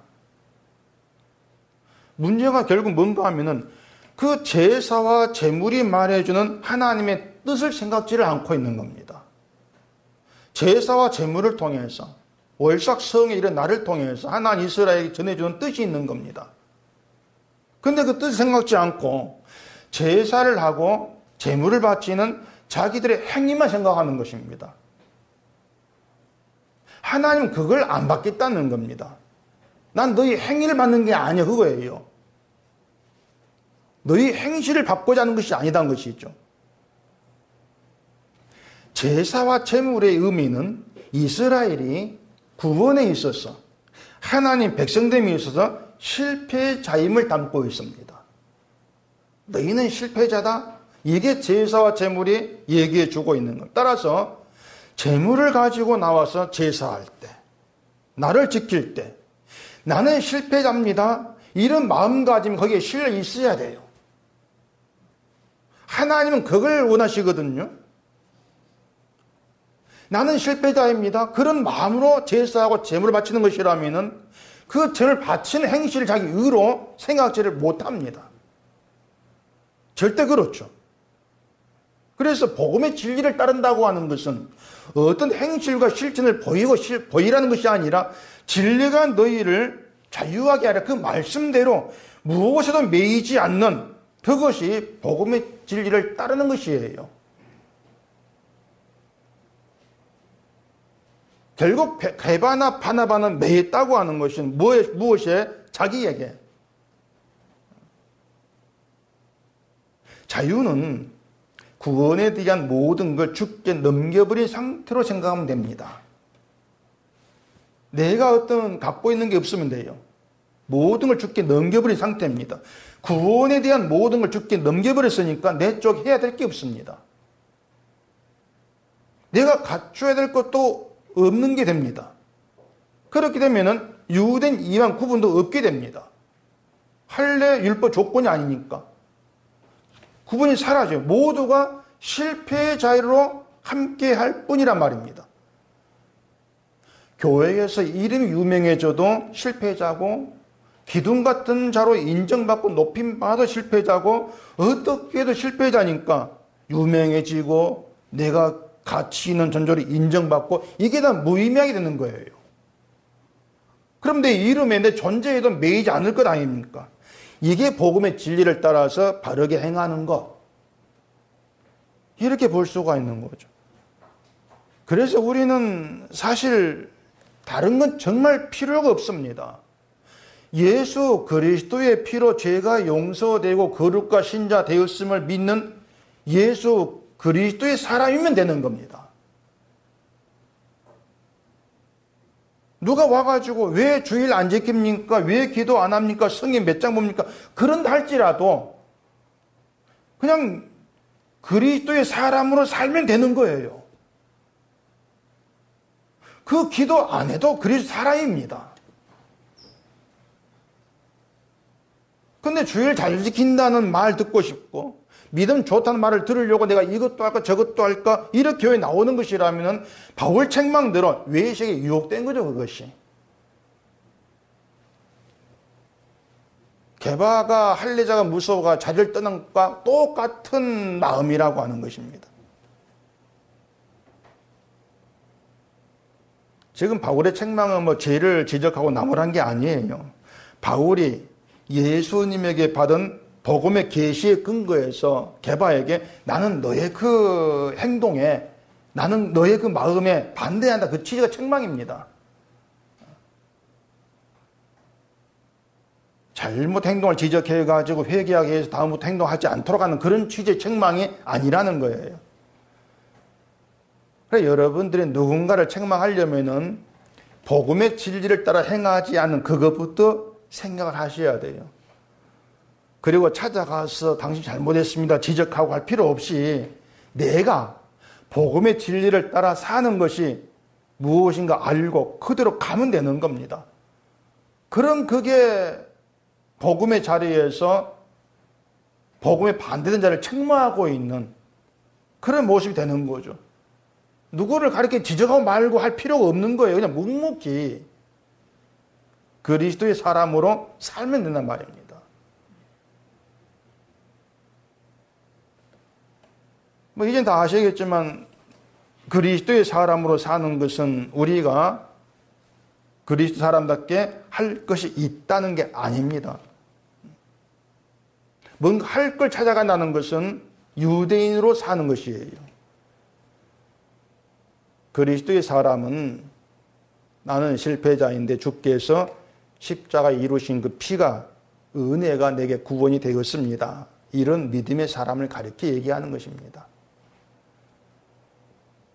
문제가 결국 뭔가 하면은 그 제사와 제물이 말해주는 하나님의 뜻을 생각지를 않고 있는 겁니다. 제사와 제물을 통해서 월삭 성의 이런 날을 통해서 하나님 이스라엘에게 전해주는 뜻이 있는 겁니다. 근데 그 뜻을 생각지 않고 제사를 하고 제물을 바치는 자기들의 행위만 생각하는 것입니다. 하나님은 그걸 안 받겠다는 겁니다. 난 너희 행위를 받는 게 아니야 그거예요. 너희 행실을 받고자 하는 것이 아니다는 것이죠. 제사와 제물의 의미는 이스라엘이 구원에 있어서 하나님 백성됨에 있어서 실패자임을 담고 있습니다. 너희는 실패자다. 이게 제사와 제물이 얘기해 주고 있는 것. 따라서 제물을 가지고 나와서 제사할 때, 나를 지킬 때 나는 실패자입니다. 이런 마음가짐이 거기에 실려 있어야 돼요. 하나님은 그걸 원하시거든요. 나는 실패자입니다. 그런 마음으로 제사하고 제물을 바치는 것이라면은 그 제물 바치는 행실을 자기 의로 생각지를 못합니다. 절대 그렇죠. 그래서 복음의 진리를 따른다고 하는 것은 어떤 행실과 실천을 보이라는 것이 아니라 진리가 너희를 자유하게 하라. 그 말씀대로 무엇에도 매이지 않는 그것이 복음의 진리를 따르는 것이에요. 결국 게바나 바나바는 매였다고 하는 것은 무엇에? 자기에게. 자유는 구원에 대한 모든 걸 주께 넘겨버린 상태로 생각하면 됩니다. 내가 어떤 갖고 있는 게 없으면 돼요. 모든 걸 주께 넘겨버린 상태입니다. 구원에 대한 모든 걸 주께 넘겨버렸으니까 내 쪽 해야 될 게 없습니다. 내가 갖춰야 될 것도 없는 게 됩니다. 그렇게 되면은 유대인 이방 구분도 없게 됩니다. 할례 율법 조건이 아니니까 구분이 사라져요. 모두가 실패의 자유로 함께 할 뿐이란 말입니다. 교회에서 이름이 유명해져도 실패자고 기둥 같은 자로 인정받고 높임받아도 실패자고 어떻게 해도 실패자니까 유명해지고 내가 가치 있는 존재로 인정받고 이게 다 무의미하게 되는 거예요. 그럼 내 이름에 내 존재에도 매이지 않을 것 아닙니까? 이게 복음의 진리를 따라서 바르게 행하는 것. 이렇게 볼 수가 있는 거죠. 그래서 우리는 사실 다른 건 정말 필요가 없습니다. 예수 그리스도의 피로 죄가 용서되고 거룩과 신자 되었음을 믿는 예수 그리스도의 사람이면 되는 겁니다. 누가 와가지고 왜 주일 안 지킵니까? 왜 기도 안 합니까? 성경 몇 장 봅니까? 그런다 할지라도 그냥 그리스도의 사람으로 살면 되는 거예요. 그 기도 안 해도 그리스도 사람입니다. 근데 주일 잘 지킨다는 말 듣고 싶고 믿음 좋다는 말을 들으려고 내가 이것도 할까 저것도 할까 이렇게 교회 나오는 것이라면 바울 책망대로 외식에 유혹된 거죠. 그것이. 게바가 할례자가 무서워가 자리를 떠난 것과 똑같은 마음이라고 하는 것입니다. 지금 바울의 책망은 뭐 죄를 지적하고 나무란 게 아니에요. 바울이 예수님에게 받은 복음의 계시의 근거에서 게바에게 나는 너의 그 행동에 나는 너의 그 마음에 반대한다. 그 취지가 책망입니다. 잘못 행동을 지적해가지고 회개하게 해서 다음부터 행동하지 않도록 하는 그런 취지의 책망이 아니라는 거예요. 그래서 여러분들이 누군가를 책망하려면은 복음의 진리를 따라 행하지 않는 그것부터 생각을 하셔야 돼요. 그리고 찾아가서 당신 잘못했습니다 지적하고 할 필요 없이 내가 복음의 진리를 따라 사는 것이 무엇인가 알고 그대로 가면 되는 겁니다. 그럼 그게 복음의 자리에서 복음에 반대된 자를 책망하고 있는 그런 모습이 되는 거죠. 누구를 가르쳐 지적하고 말고 할 필요가 없는 거예요. 그냥 묵묵히 그리스도의 사람으로 살면 된단 말입니다. 뭐 이젠 다 아시겠지만 그리스도의 사람으로 사는 것은 우리가 그리스도 사람답게 할 것이 있다는 게 아닙니다. 뭔가 할 걸 찾아간다는 것은 유대인으로 사는 것이에요. 그리스도의 사람은 나는 실패자인데 주께서 십자가 이루신 그 피가 은혜가 내게 구원이 되었습니다. 이런 믿음의 사람을 가르쳐 얘기하는 것입니다.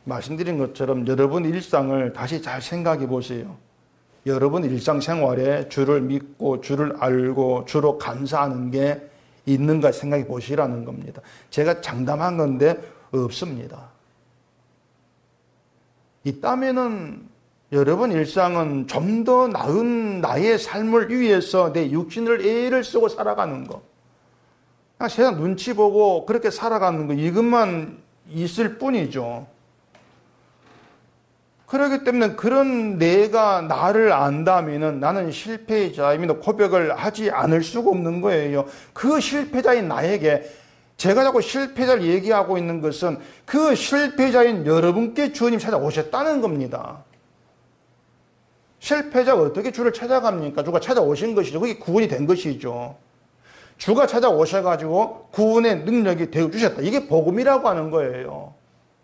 말씀드린 것처럼 여러분 일상을 다시 잘 생각해 보세요. 여러분 일상생활에 주를 믿고 주를 알고 주로 감사하는 게 있는가 생각해 보시라는 겁니다. 제가 장담한 건데 없습니다. 있다면은 여러분 일상은 좀 더 나은 나의 삶을 위해서 내 육신을 애를 쓰고 살아가는 거, 그냥 세상 눈치 보고 그렇게 살아가는 거, 이것만 있을 뿐이죠. 그렇기 때문에 그런 내가 나를 안다면은 나는 실패자임에도 고백을 하지 않을 수가 없는 거예요. 그 실패자인 나에게, 제가 자꾸 실패자를 얘기하고 있는 것은 그 실패자인 여러분께 주님 찾아오셨다는 겁니다. 실패자가 어떻게 주를 찾아갑니까? 주가 찾아오신 것이죠. 그게 구원이 된 것이죠. 주가 찾아오셔가지고 구원의 능력이 되어주셨다. 이게 복음이라고 하는 거예요.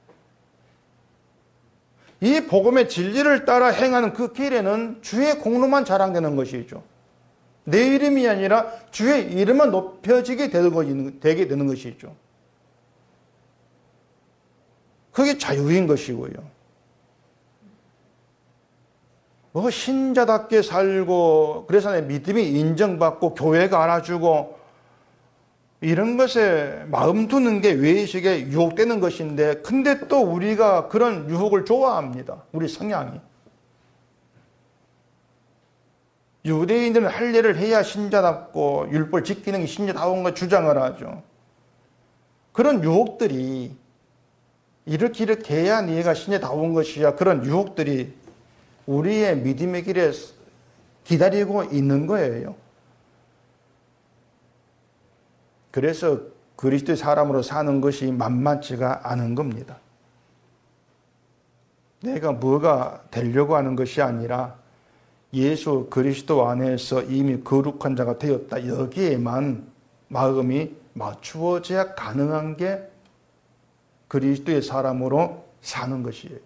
이 복음의 진리를 따라 행하는 그 길에는 주의 공로만 자랑되는 것이죠. 내 이름이 아니라 주의 이름만 높여지게 되게 되는 것이죠. 그게 자유인 것이고요. 뭐 신자답게 살고 그래서 내 믿음이 인정받고 교회가 알아주고 이런 것에 마음 두는 게 외식에 유혹되는 것인데, 근데 또 우리가 그런 유혹을 좋아합니다. 우리 성향이. 유대인들은 할 일을 해야 신자답고 율법을 지키는 게 신자다운 걸 주장을 하죠. 그런 유혹들이 이렇게 해야 네가 신자다운 것이야. 그런 유혹들이 우리의 믿음의 길에 기다리고 있는 거예요. 그래서 그리스도의 사람으로 사는 것이 만만치가 않은 겁니다. 내가 뭐가 되려고 하는 것이 아니라 예수 그리스도 안에서 이미 거룩한 자가 되었다. 여기에만 마음이 맞추어져야 가능한 게 그리스도의 사람으로 사는 것이에요.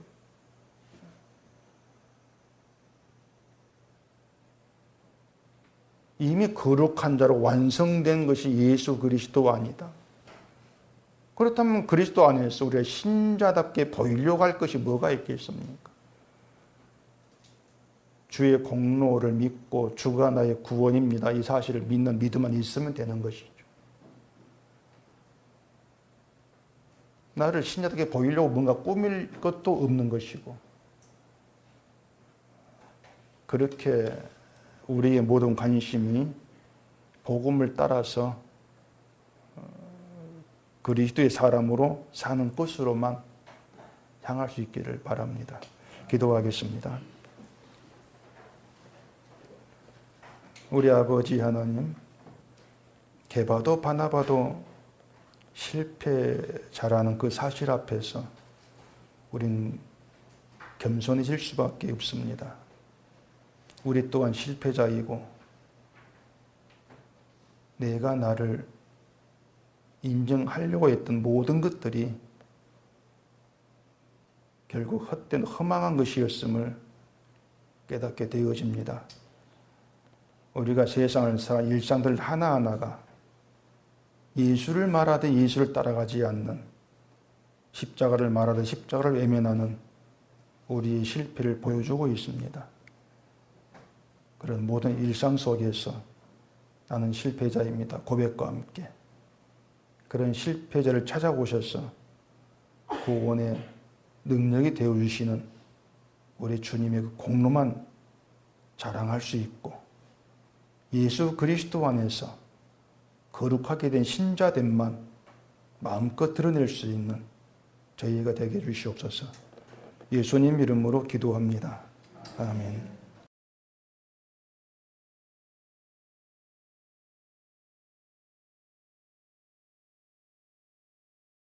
이미 거룩한 자로 완성된 것이 예수 그리스도 아니다. 그렇다면 그리스도 안에서 우리가 신자답게 보이려고 할 것이 뭐가 있겠습니까? 주의 공로를 믿고 주가 나의 구원입니다. 이 사실을 믿는 믿음만 있으면 되는 것이죠. 나를 신자답게 보이려고 뭔가 꾸밀 것도 없는 것이고, 그렇게 우리의 모든 관심이 복음을 따라서 그리스도의 사람으로 사는 곳으로만 향할 수 있기를 바랍니다. 기도하겠습니다. 우리 아버지 하나님, 개봐도 바나봐도 실패자라는 그 사실 앞에서 우린 겸손해질 수밖에 없습니다. 우리 또한 실패자이고 내가 나를 인정하려고 했던 모든 것들이 결국 헛된 허망한 것이었음을 깨닫게 되어집니다. 우리가 세상을 살아 일상들 하나하나가 예수를 말하되 예수를 따라가지 않는, 십자가를 말하되 십자가를 외면하는 우리의 실패를 보여주고 있습니다. 그런 모든 일상 속에서 나는 실패자입니다. 고백과 함께 그런 실패자를 찾아오셔서 구원의 능력이 되어주시는 우리 주님의 그 공로만 자랑할 수 있고, 예수 그리스도 안에서 거룩하게 된 신자됨만 마음껏 드러낼 수 있는 저희가 되게 해주시옵소서. 예수님 이름으로 기도합니다. 아멘.